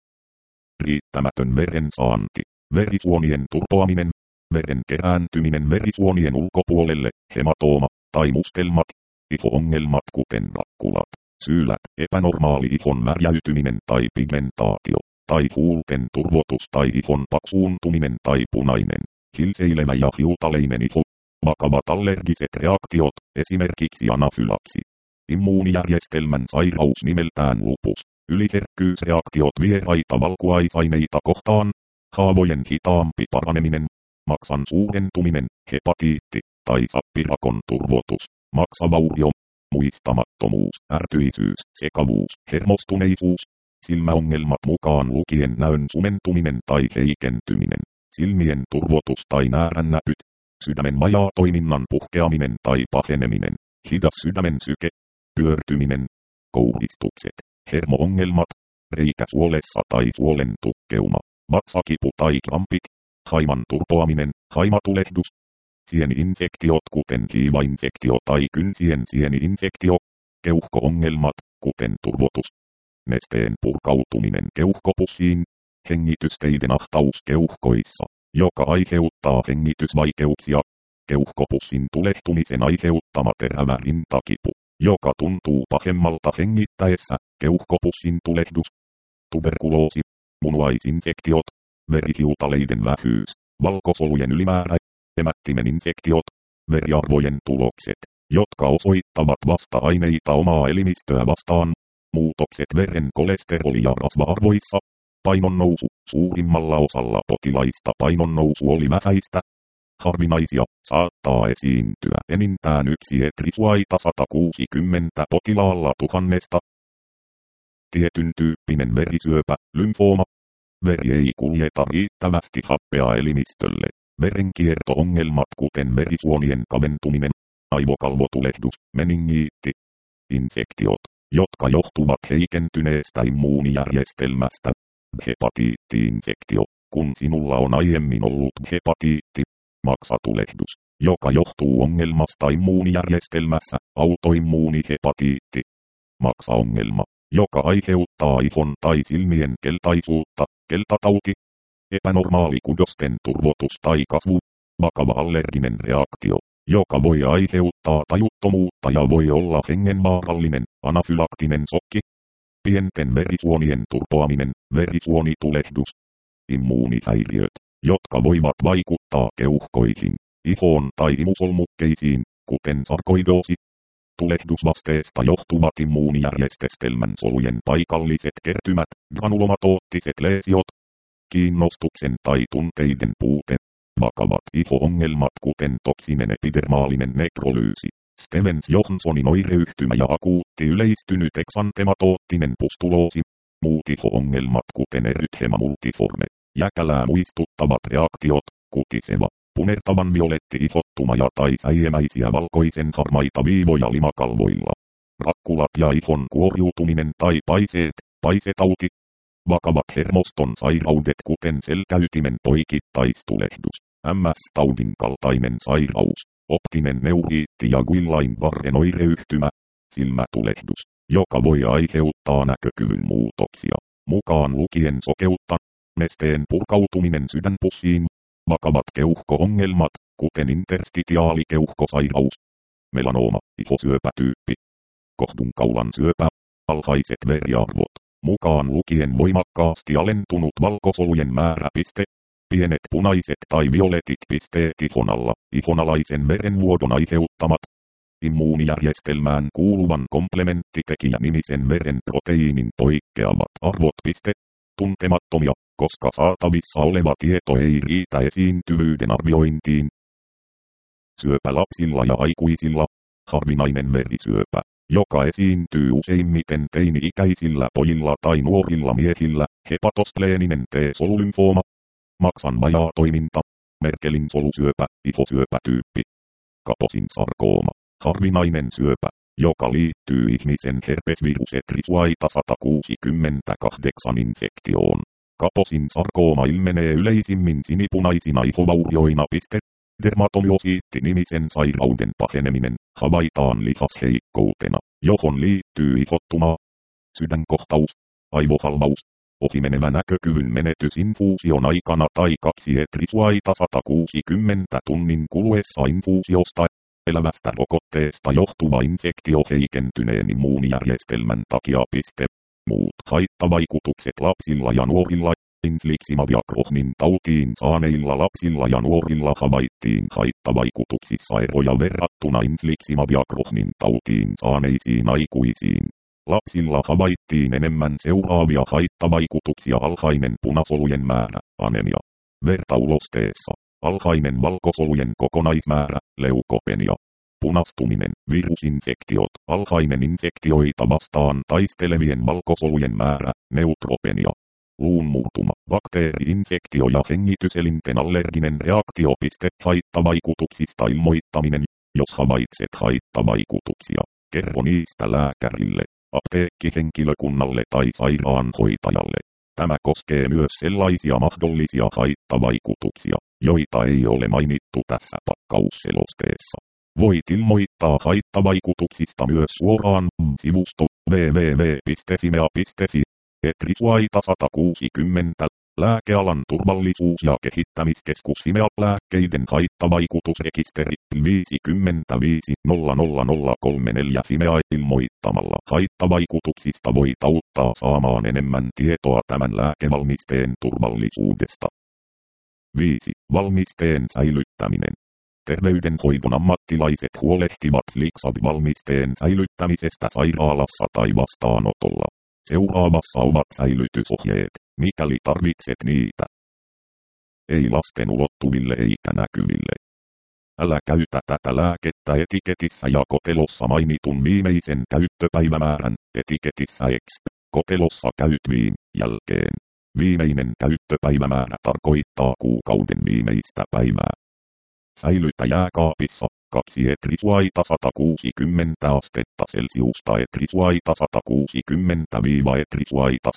Riittämätön verensaanti, verisuonien turpoaminen, veren kerääntyminen verisuonien ulkopuolelle, hematooma tai mustelmat, iho-ongelmat kuten rakkulat, syylät, epänormaali ihon värjäytyminen tai pigmentaatio, tai huulten turvotus tai ihon paksuuntuminen tai punainen, hilseilevä ja hiutaleinen iho, vakavat allergiset reaktiot, esimerkiksi anafylaksi, immuunijärjestelmän sairaus nimeltään lupus, yliherkkyysreaktiot vieraita valkuaisaineita kohtaan, haavojen hitaampi paraneminen, maksan suurentuminen, hepatiitti tai sappirakon turvotus, maksavaurio, muistamattomuus, ärtyisyys, sekavuus, hermostuneisuus, silmäongelmat mukaan lukien näön sumentuminen tai heikentyminen, silmien turvotus tai näärännäpyt, sydämen vajaatoiminnan puhkeaminen tai paheneminen, hidas sydämen syke, pyörtyminen, koudistukset, hermoongelmat, reikä suolessa tai suolen tukkeuma, vatsakipu tai krampit, haiman turpoaminen, haimatulehdus, sieni-infektiot kuten hiivainfektio tai kynsien sieni-infektio, keuhko-ongelmat kuten turvotus, nesteen purkautuminen keuhkopussiin, hengitysteiden ahtaus keuhkoissa, joka aiheuttaa hengitysvaikeuksia, keuhkopussin tulehtumisen aiheuttama terävä rintakipu, joka tuntuu pahemmalta hengittäessä, keuhkopussin tulehdus, tuberkuloosi, munuaisinfektiot, verihiutaleiden vähyys, valkosolujen ylimäärä, emättimen infektiot, veriarvojen tulokset, jotka osoittavat vasta-aineita omaa elimistöä vastaan, muutokset veren kolesteroli- ja rasva-arvoissa, painonnousu, suurimmalla osalla potilaista painonnousu oli vähäistä, harvinaisia, saattaa esiintyä enintään yksi etrisuaita 160 potilaalla 1000. Tietyn tyyppinen verisyöpä, lymfooma. Veri ei kuljeta riittävästi happea elimistölle. Verenkierto-ongelmat kuten verisuonien kaventuminen, aivokalvotulehdus, meningiitti. Infektiot, jotka johtuvat heikentyneestä immuunijärjestelmästä. Hepatiitti-infektio, kun sinulla on aiemmin ollut hepatiitti. Maksatulehdus, joka johtuu ongelmasta immuunijärjestelmässä, autoimmuunihepatiitti. Maksaongelma, joka aiheuttaa ihon tai silmien keltaisuutta, keltatauti. Epänormaali kudosten turvotus tai kasvu, vakava allerginen reaktio, joka voi aiheuttaa tajuttomuutta ja voi olla hengenvaarallinen, anafylaktinen sokki. Pienten verisuonien turpoaminen, verisuonitulehdus. Immuunihäiriöt, jotka voivat vaikuttaa keuhkoihin, ihoon tai imusolmukkeisiin, kuten sarkoidoosi. Tulehdusvasteesta johtuvat immuunijärjestelmän solujen paikalliset kertymät, granulomatoottiset leesiot. Kiinnostuksen tai tunteiden puute. Vakavat iho-ongelmat kuten toksinen epidermaalinen nekrolyysi, Stevens-Johnsonin oireyhtymä ja akuutti yleistynyt eksantematoottinen pustuloosi. Muut iho-ongelmat kuten erythema multiforme, jäkälää muistuttavat reaktiot, kutiseva, punertavan violetti ihottuma ja tai säiemäisiä valkoisen harmaita viivoja limakalvoilla. Rakkulat ja ihon kuoriutuminen tai paiseet, paisetauti. Vakavat hermoston sairaudet kuten selkäytimen poikittaistulehdus, MS-taudin kaltainen sairaus, optinen neuriitti ja Guillain-Barren oireyhtymä, silmätulehdus, joka voi aiheuttaa näkökyvyn muutoksia, mukaan lukien sokeutta, nesteen purkautuminen sydänpussiin, vakavat keuhko-ongelmat, kuten interstitiaalikeuhkosairaus, melanooma, ihosyöpätyyppi, kohdunkaulan syöpä, alhaiset veriarvot. Mukaan lukien voimakkaasti alentunut valkosolujen määräpiste, pienet punaiset tai violetit pisteet ihonalla, ihonalaisen verenvuodon aiheuttamat, immuunijärjestelmään kuuluvan komplementtitekijä-nimisen veren proteiinin poikkeavat arvot tuntemattomia, koska saatavissa oleva tieto ei riitä esiintyvyyden arviointiin. Syöpä lapsilla ja aikuisilla, harvinainen verisyöpä, joka esiintyy useimmiten teini-ikäisillä pojilla tai nuorilla miehillä, hepatospleeninen T-solulymfooma, maksan vajaatoiminta, Merkelin solusyöpä, ihosyöpätyyppi, Kaposin sarkooma, harvinainen syöpä, joka liittyy ihmisen herpesvirus Etrisuaita 168 infektioon. Kaposin sarkooma ilmenee yleisimmin sinipunaisina ihovaurioina. Dermatomyosiitti-nimisen sairauden paheneminen havaitaan lihasheikkoutena, johon liittyy ihottumaa, sydänkohtaus, aivohalvaus, ohimenevä näkökyvyn menetys infuusion aikana tai 2 Etrisuaita 160 tunnin kuluessa infuusiosta, elävästä rokotteesta johtuva infektio heikentyneen immuunijärjestelmän takia. Muut haittavaikutukset lapsilla ja nuorilla. Infliximab ja Crohnin tautiin saaneilla lapsilla ja nuorilla havaittiin haittavaikutuksissa eroja verrattuna Infliximab ja Crohnin tautiin saaneisiin aikuisiin. Lapsilla havaittiin enemmän seuraavia haittavaikutuksia: alhainen punasolujen määrä, anemia, vertaulosteessa, alhainen valkosolujen kokonaismäärä, leukopenia, punastuminen, virusinfektiot, alhainen infektioita vastaan taistelevien valkosolujen määrä, neutropenia, luunmurtuma, bakteeri-infektio ja hengityselinten allerginen reaktio. Haittavaikutuksista ilmoittaminen. Jos havaitset haittavaikutuksia, kerro niistä lääkärille, apteekkihenkilökunnalle tai sairaanhoitajalle. Tämä koskee myös sellaisia mahdollisia haittavaikutuksia, joita ei ole mainittu tässä pakkausselosteessa. Voit ilmoittaa haittavaikutuksista myös suoraan sivusto www.fimea.fi. Etrisuaita 160, lääkealan turvallisuus- ja kehittämiskeskus Fimea, lääkkeiden haittavaikutusrekisteri 55 Fimea. Ilmoittamalla haittavaikutuksista voit auttaa saamaan enemmän tietoa tämän lääkevalmisteen turvallisuudesta. 5. Valmisteen säilyttäminen. Terveydenhoidon ammattilaiset huolehtivat Flixab-valmisteen säilyttämisestä sairaalassa tai vastaanotolla. Seuraavassa ovat säilytysohjeet, mikäli tarvitset niitä. Ei lasten ulottuville eikä näkyville. Älä käytä tätä lääkettä etiketissä ja kotelossa mainitun viimeisen käyttöpäivämäärän, etiketissä exp. Kotelossa käyt jälkeen. Viimeinen käyttöpäivämäärä tarkoittaa kuukauden viimeistä päivää. Säilytä jääkaapissa 2 Etrisuaita 160 astetta Celsiusta Etrisuaita 160-Etrisuaita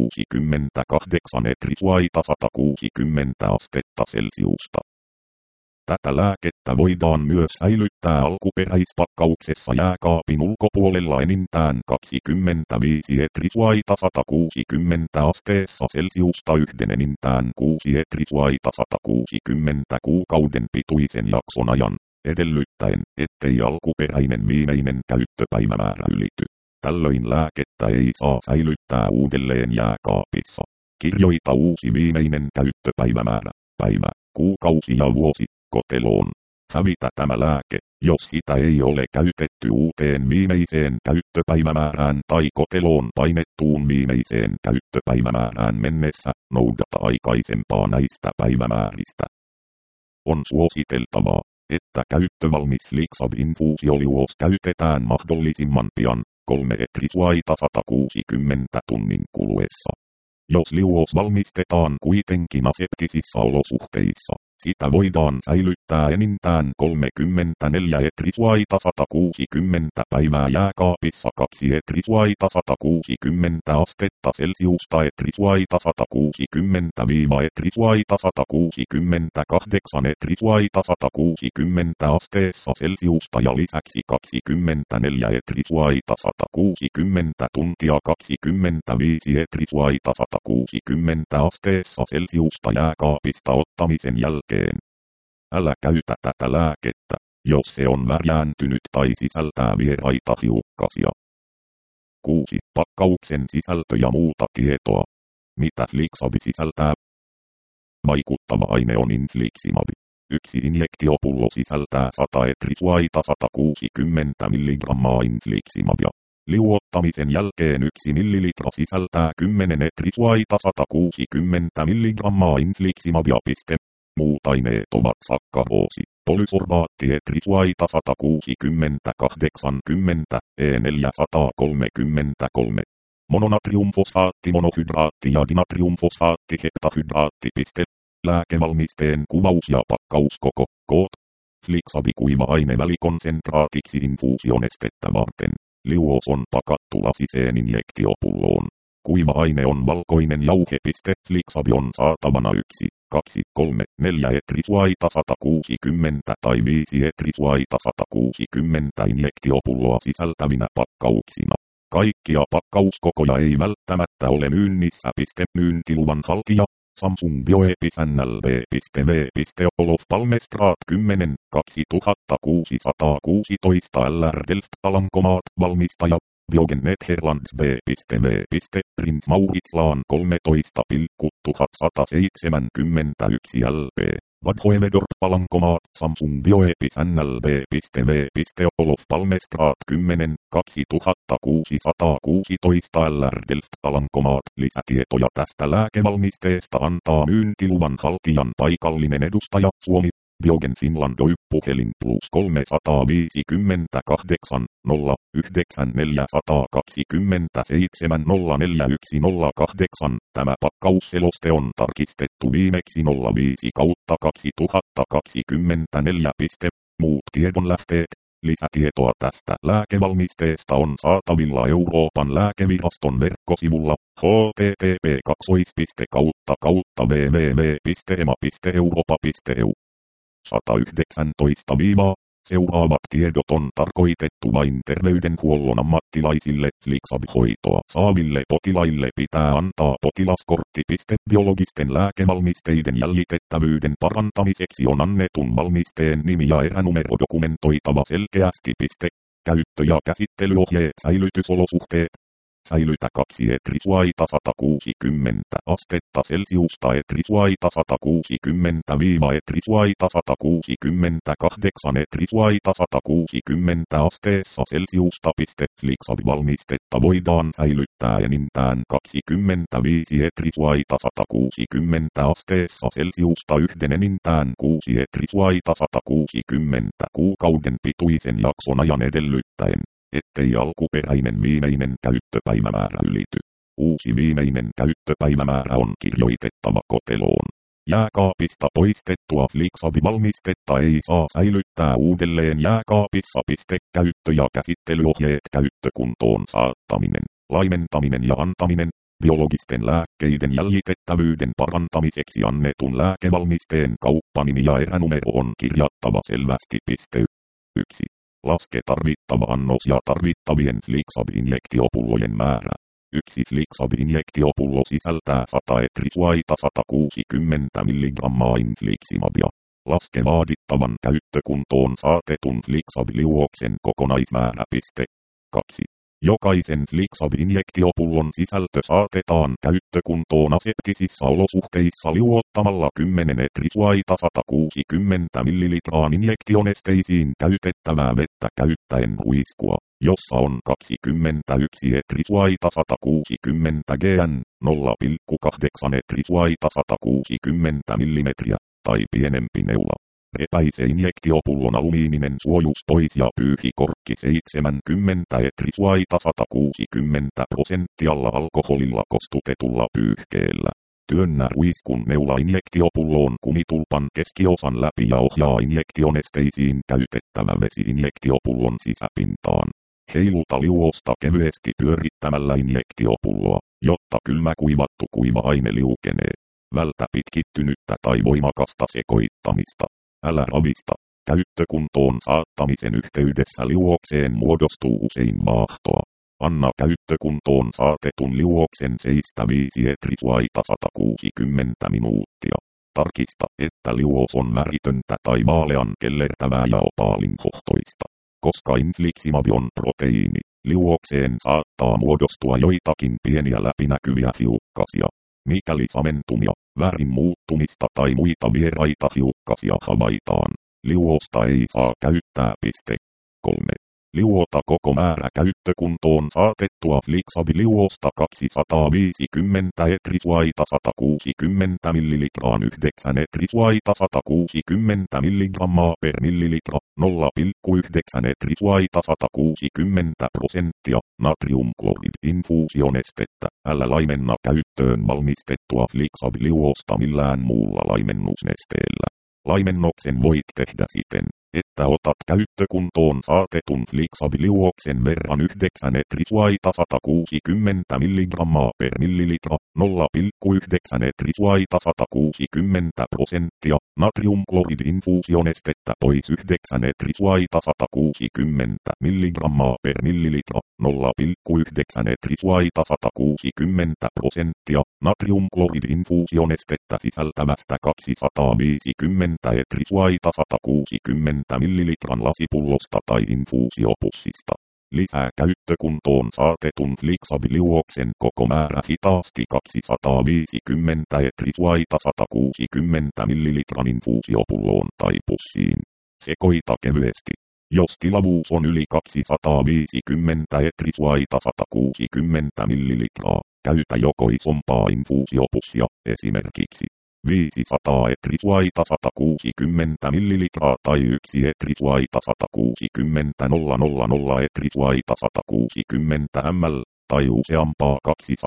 168 Etrisuaita 160 astetta Celsiusta. Tätä lääkettä voidaan myös säilyttää alkuperäispakkauksessa jääkaapin ulkopuolella enintään 25 Etrisuaita 160 asteessa Celsiusta yhden enintään 6 Etrisuaita 160 kuukauden pituisen jakson ajan, edellyttäen, ettei alkuperäinen viimeinen käyttöpäivämäärä ylity. Tällöin lääkettä ei saa säilyttää uudelleen jääkaapissa. Kirjoita uusi viimeinen käyttöpäivämäärä, päivä, kuukausi ja vuosi, koteloon. Hävitä tämä lääke, jos sitä ei ole käytetty uuteen viimeiseen käyttöpäivämäärään tai koteloon painettuun viimeiseen käyttöpäivämäärään mennessä, noudata aikaisempaa näistä päivämääristä. On suositeltavaa, että käyttövalmis Flixab-infuusioliuos käytetään mahdollisimman pian, 3 Etrisuaita 160 tunnin kuluessa. Jos liuos valmistetaan kuitenkin aseptisissa olosuhteissa, sitä voidaan säilyttää enintään 34 Etrisuaita 160 päivää jääkaapissa 2 Etrisuaita 160 astetta Celsiusta Etrisuaita 160-Etrisuaita 168 Etrisuaita 160 asteessa Celsiusta ja lisäksi 24 Etrisuaita 160 tuntia 25 Etrisuaita 160 asteessa Celsiusta jääkaapista ottamisen jälkeen. Älä käytä tätä lääkettä, jos se on värjääntynyt tai sisältää vieraita hiukkasia. 6. Pakkauksen sisältö ja muuta tietoa. Mitä Flixab sisältää? Vaikuttava aine on Infliximab. 1 injektiopullo sisältää 100 Etrisuaita 160 mg Infliximabia. Liuottamisen jälkeen 1 millilitra sisältää 10 etrisuaita 160 milligrammaa infliximabia. Muut aineet ovat sakkaroosi, polysorbaatti etrisuaita 160 80 E433, mononatriumfosfaatti monohydraatti ja dinatriumfosfaatti heptahydraatti. Lääkevalmisteen kuvaus ja pakkauskoko. Koot. Flixabi kuiva-aine välikonsentraatiksi infuusionestettä varten. Liuos on pakattu lasiseen injektiopulloon. Kuiva-aine on valkoinen jauhe. Flixabi on saatavana 1, 2, 3, 4 etrisuaita 160 tai 5 etrisuaita 160 injektiopulloa sisältävinä pakkauksina. Kaikkia pakkauskokoja ei välttämättä ole myynnissä. Myyntiluvan haltija Samsung Bioepis NLB.V. Olof Palmestraat 10 2616 LR Delft Alankomaat valmistaja Biogen Netherlands B.V. Prins Mauritslaan 13,1171 LP. Vadhoevedorp Alankomaat Samsung Bioepis NLB.V. Olof Palmestraat 10 2616 LR Delft Alankomaat. Lisätietoja tästä lääkevalmisteesta antaa myyntiluvan haltijan paikallinen edustaja Suomi. Biogen Finland puhelin +358 094 127 04108. Tämä pakkausseloste on tarkistettu viimeksi 05/2024. Muut tiedonlähteet. Lisätietoa tästä lääkevalmisteesta on saatavilla Euroopan lääkeviraston verkkosivulla http://www.ema.europa.eu. 119. Seuraavat tiedot on tarkoitettu vain terveydenhuollon ammattilaisille. Flixabi-hoitoa saaville potilaille pitää antaa potilaskortti. Biologisten lääkevalmisteiden jäljitettävyyden parantamiseksi on annetun valmisteen nimi ja eränumero dokumentoitava selkeästi. Käyttö- ja käsittelyohjeet. Säilytysolosuhteet. Säilytä 2 etrisuaita 160 astetta Celsiusta etrisuaita 160-etrisuaita 168 etrisuaita 160 asteessa Celsiusta. Flixabi-valmistetta voidaan säilyttää enintään 25 etrisuaita 160 asteessa Celsiusta enintään 6 etrisuaita 160 kuukauden pituisen jakson ajan edellyttäen, ettei alkuperäinen viimeinen käyttöpäivämäärä ylity. Uusi viimeinen käyttöpäivämäärä on kirjoitettava koteloon. Jääkaapista poistettua Flixabi-valmistetta ei saa säilyttää uudelleen jääkaapissa. Käyttö- ja käsittelyohjeet. Käyttökuntoon saattaminen, laimentaminen ja antaminen. Biologisten lääkkeiden jäljitettävyyden parantamiseksi annetun lääkevalmisteen kauppanimi ja eränumero on kirjattava selvästi. 1. Laske tarvittava annos ja tarvittavien Flixabi-injektiopullojen määrä. 1 Flixabi-injektiopullo sisältää 100 etrisuaita 160 milligrammaa infliximabia. Laske vaadittavan käyttökuntoon saatetun Flixabi-liuoksen kokonaismäärä. 2. Jokaisen Flixabi-injektiopullon sisältö saatetaan käyttökuntoon aseptisissa olosuhteissa liuottamalla 10 etrisuaita 160 millilitraan injektionesteisiin käytettävää vettä käyttäen ruiskua, jossa on 21 etrisuaita 160 gn, 0,8 etrisuaita 160 millimetriä, tai pienempi neula. Repäise injektiopullon alumiininen suojus pois ja pyyhi korkki 70 etrisuaita 160% alkoholilla kostutetulla pyyhkeellä. Työnnä ruiskun neula injektiopulloon kumitulpan keskiosan läpi ja ohjaa injektionesteisiin käytettävä vesi injektiopullon sisäpintaan. Heiluta liuosta kevyesti pyörittämällä injektiopulloa, jotta kylmäkuivattu kuiva-aine liukenee. Vältä pitkittynyttä tai voimakasta sekoittamista. Älä ravista. Käyttökuntoon saattamisen yhteydessä liuokseen muodostuu usein vaahtoa. Anna käyttökuntoon saatetun liuoksen seistä 5 etrisuaita 160 minuuttia. Tarkista, että liuos on väritöntä tai vaalean kellertävää ja opaalinhohtoista. Koska infliximab on proteiini, liuokseen saattaa muodostua joitakin pieniä läpinäkyviä hiukkasia. Mikäli samentumia, värin muuttumista tai muita vieraita hiukkasia havaitaan, liuosta ei saa käyttää. 3. Liuota koko määrä käyttökuntoon saatettua Flixabi-liuosta 250 etrisuaita 160 ml 9 etrisuaita 160 mg per millilitra 0,9 etrisuaita 160% natriumklorid-infuusionestettä. Älä laimenna käyttöön valmistettua Flixabi-liuosta millään muulla laimennusnesteellä. Laimennoksen voit tehdä siten, että otat käyttökuntoon saatetun Flixabi-liuoksen verran 9 etrisuaita 160 mg per millilitra 0,9 etrisuaita 160% natriumklorid-infuusionestettä pois 9 etrisuaita 160 mg per millilitra 0,9 etrisuaita 160% natriumklorid-infuusionestettä sisältävästä 250 etrisuaita 160 millilitran lasipullosta tai infuusiopussista. Lisää käyttökuntoon saatetun Flixabi-liuoksen koko määrä hitaasti 250 etrisuaita 160 millilitran infuusiopulloon tai pussiin. Sekoita kevyesti. Jos tilavuus on yli 250 etrisuaita 160 millilitraa, käytä joko isompaa infuusiopussia, esimerkiksi 500 etrisuaita 160 millilitraa tai 1 etrisuaita 160 000 etrisuaita 160 ml, tai useampaa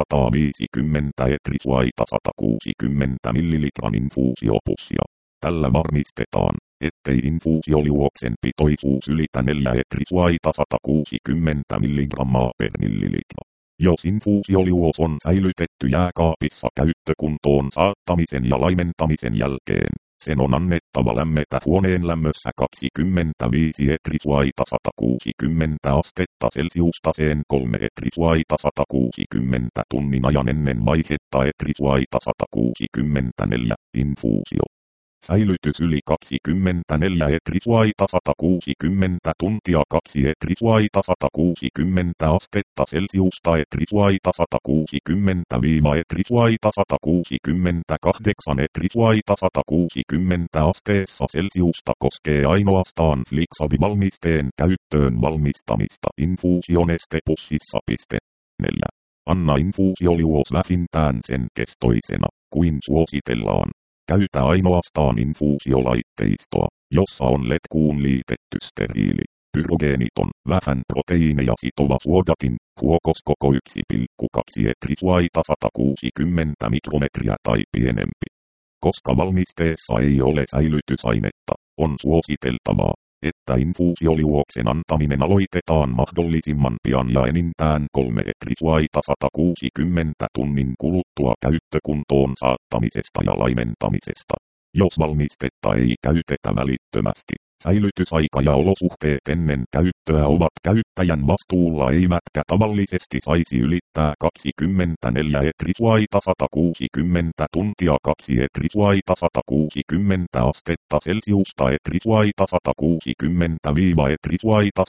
250 etrisuaita 160 millilitran infuusiopussia. Tällä varmistetaan, ettei infuusioliuoksen pitoisuus ylitä 4 etrisuaita 160 mg per millilitra. Jos infuusioliuos on säilytetty jääkaapissa käyttökuntoon saattamisen ja laimentamisen jälkeen, sen on annettava lämmetä huoneen lämmössä 25 etrisuaita 160 astetta celsiustaseen 3 etrisuaita 160 tunnin ajan ennen vaihetta etrisuaita 164 infuusio. Säilytys yli 24 etrisuaita 160 tuntia 2 etrisuaita 160 astetta celsiusta etrisuaita 160-etrisuaita 168 etrisuaita 160 asteessa celsiusta koskee ainoastaan Flixabi-valmisteen käyttöön valmistamista infuusionestepussissa. 4. Anna infuusioliuos vähintään sen kestoisena, kuin suositellaan. Käytä ainoastaan infuusiolaitteistoa, jossa on letkuun liitetty steriili, pyrogeeniton, vähän proteiineja sitova suodatin, huokos koko 1,2 etrisuaita 160 mikrometriä tai pienempi. Koska valmisteessa ei ole säilytysainetta, on suositeltavaa, että infuusioliuoksen antaminen aloitetaan mahdollisimman pian ja enintään 3 etrisuaita 160 tunnin kuluttua käyttökuntoon saattamisesta ja laimentamisesta. Jos valmistetta ei käytetä välittömästi, säilytysaika ja olosuhteet ennen käyttöä ovat käyttäjän vastuulla eivätkä tavallisesti saisi ylittää 24 etrisuaita 160 tuntia 2 etrisuaita 160 astetta celsiusta etrisuaita 160-etrisuaita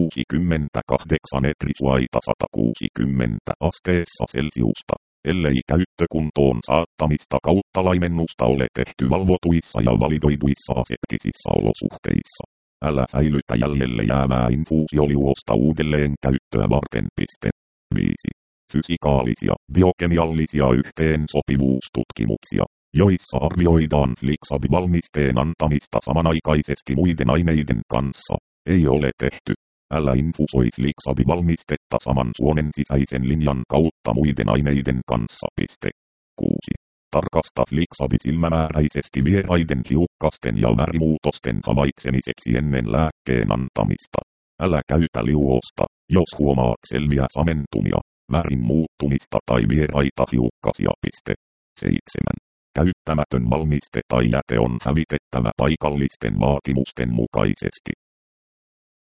168 etrisuaita 160 asteessa celsiusta, ellei käyttökuntoon saattamista kautta laimennusta ole tehty valvotuissa ja validoiduissa aseptisissä olosuhteissa. Älä säilytä jäljelle jäävää infuusioliuosta uudelleen käyttöä varten. 5. Fysikaalisia, biokemiallisia yhteensopivuustutkimuksia, joissa arvioidaan Flixabi-valmisteen antamista samanaikaisesti muiden aineiden kanssa, ei ole tehty. Älä infusoi Flixabi-valmistetta saman suonen sisäisen linjan kautta muiden aineiden kanssa. 6. Tarkasta Flixabi silmämääräisesti vieraiden hiukkasten ja värimuutosten havaitsemiseksi ennen lääkkeen antamista. Älä käytä liuosta, jos huomaat selviä samentumia, värin muuttumista tai vieraita hiukkasia. 7. Käyttämätön valmiste tai jäte on hävitettävä paikallisten vaatimusten mukaisesti.